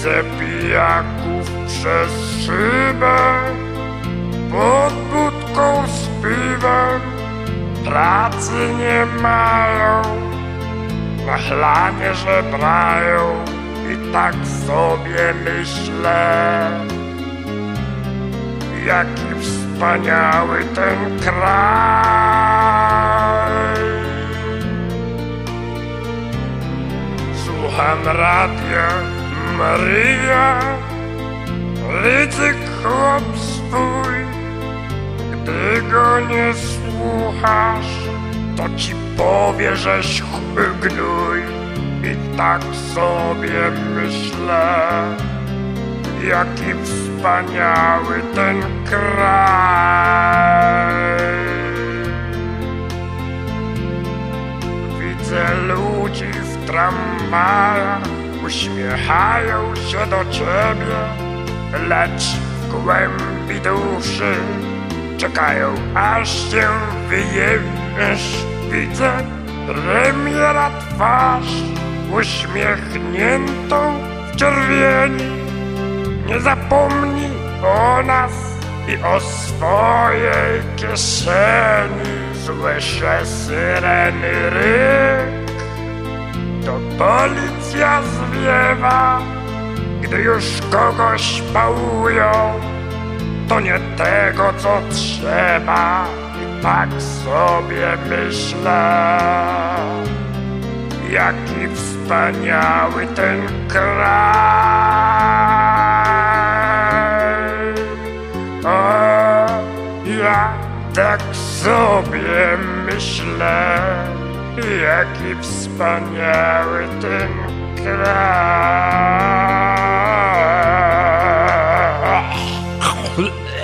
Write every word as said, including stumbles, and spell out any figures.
Widzę pijaków przez szybę, pod budką z piwem, pracy nie mają, na chlanie żebrają i tak sobie myślę, jaki wspaniały ten kraj. Słucham radia Maryja, ryzyk chłop swój. Gdy go nie słuchasz, to ci powie, żeś gnój. I tak sobie myślę, jaki wspaniały ten kraj. Widzę ludzi w tramwajach, uśmiechają się do ciebie, lecz w głębi duszy czekają, aż się wyjebiesz. Widzę premiera twarz uśmiechniętą w czerwieni. Nie zapomnij o nas i o swojej kieszeni. Słyszę syreny ryk, to policja zwiewa. Gdy już kogoś pałują, to nie tego, co trzeba. I tak sobie myślę, jaki wspaniały ten kraj. O, ja tak sobie myślę, jaki wspaniały ten kraj.